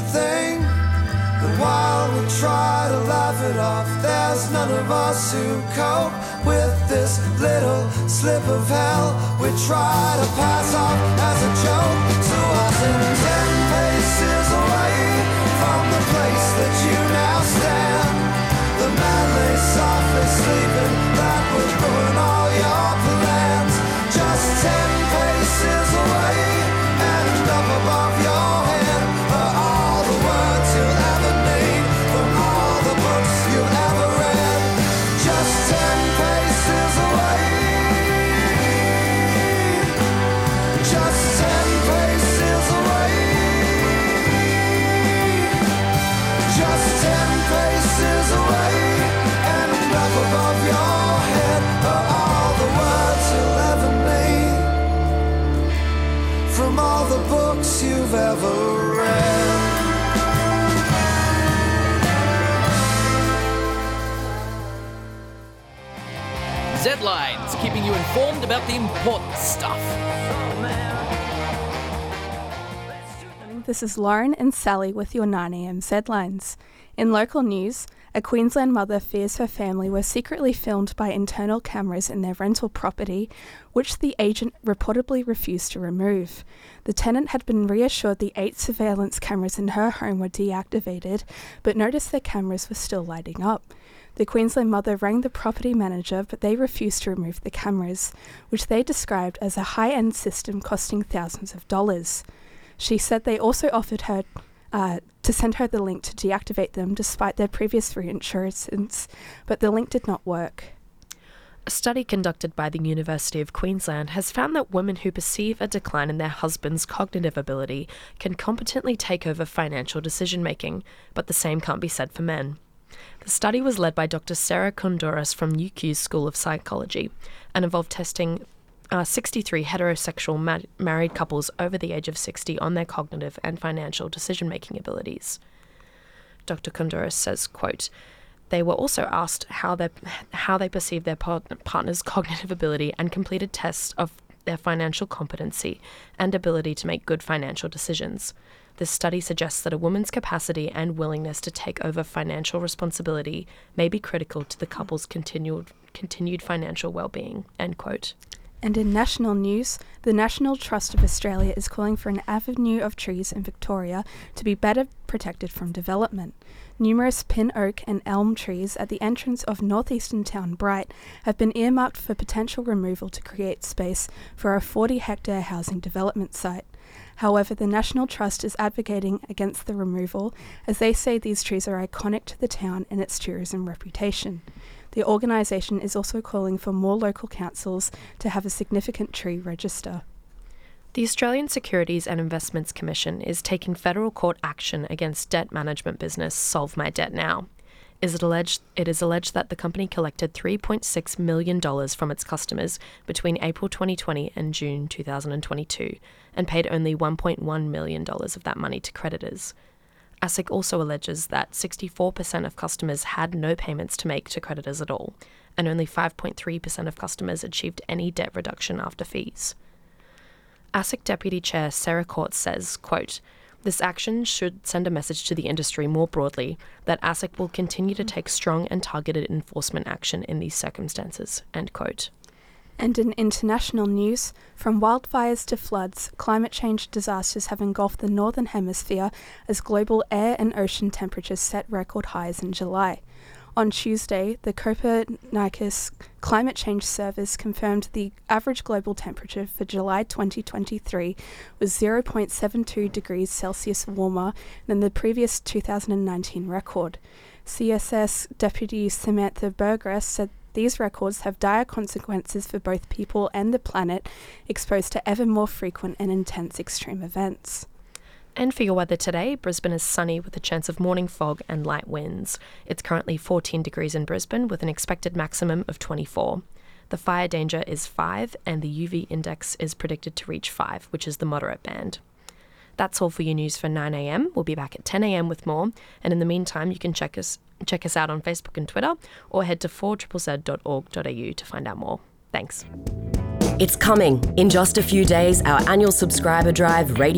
thing. And while we try to laugh it off, there's none of us who cope with this little slip of hell we try to pass off as a joke. So I was 10 paces away from the place that you now stand. The man lay softly sleeping, that would ruin all your plans. Just 10 paces away and up above your head are all the words you'll ever need from all the books you've ever read. Just 10 paces away. Just 10 paces away. Just 10 paces away and up above your head are all the words you'll ever need from all the books you've ever read. Z-Lines, keeping you informed about the important stuff. This is Lauren and Sally with your 9am Z-Lines. In local news, a Queensland mother fears her family were secretly filmed by internal cameras in their rental property, which the agent reportedly refused to remove. The tenant had been reassured the 8 surveillance cameras in her home were deactivated, but noticed their cameras were still lighting up. The Queensland mother rang the property manager, but they refused to remove the cameras, which they described as a high-end system costing thousands of dollars. She said they also offered her to send her the link to deactivate them despite their previous reassurances, but the link did not work. A study conducted by the University of Queensland has found that women who perceive a decline in their husband's cognitive ability can competently take over financial decision-making, but the same can't be said for men. The study was led by Dr. Sarah Kondoris from UQ's School of Psychology and involved testing 63 heterosexual married couples over the age of 60 on their cognitive and financial decision-making abilities. Dr. Kondoris says, quote, "They were also asked how they perceive their partner's cognitive ability and completed tests of their financial competency and ability to make good financial decisions. This study suggests that a woman's capacity and willingness to take over financial responsibility may be critical to the couple's continued financial well-being," end quote. And in national news, the National Trust of Australia is calling for an avenue of trees in Victoria to be better protected from development. Numerous pin oak and elm trees at the entrance of northeastern town Bright have been earmarked for potential removal to create space for a 40-hectare housing development site. However, the National Trust is advocating against the removal as they say these trees are iconic to the town and its tourism reputation. The organisation is also calling for more local councils to have a significant tree register. The Australian Securities and Investments Commission is taking federal court action against debt management business Solve My Debt Now. It is alleged that the company collected $3.6 million from its customers between April 2020 and June 2022 and paid only $1.1 million of that money to creditors. ASIC also alleges that 64% of customers had no payments to make to creditors at all, and only 5.3% of customers achieved any debt reduction after fees. ASIC Deputy Chair Sarah Court says, quote, "This action should send a message to the industry more broadly that ASIC will continue to take strong and targeted enforcement action in these circumstances," end quote. And in international news, from wildfires to floods, climate change disasters have engulfed the Northern Hemisphere as global air and ocean temperatures set record highs in July. On Tuesday, the Copernicus Climate Change Service confirmed the average global temperature for July 2023 was 0.72 degrees Celsius warmer than the previous 2019 record. CSS Deputy Samantha Burgess said these records have dire consequences for both people and the planet, exposed to ever more frequent and intense extreme events. And for your weather today, Brisbane is sunny with a chance of morning fog and light winds. It's currently 14 degrees in Brisbane with an expected maximum of 24. The fire danger is 5 and the UV index is predicted to reach 5, which is the moderate band. That's all for your news for 9am. We'll be back at 10am with more. And in the meantime, you can check us out on Facebook and Twitter or head to 4ZZZ.org.au to find out more. Thanks. It's coming. In just a few days, our annual subscriber drive, Radio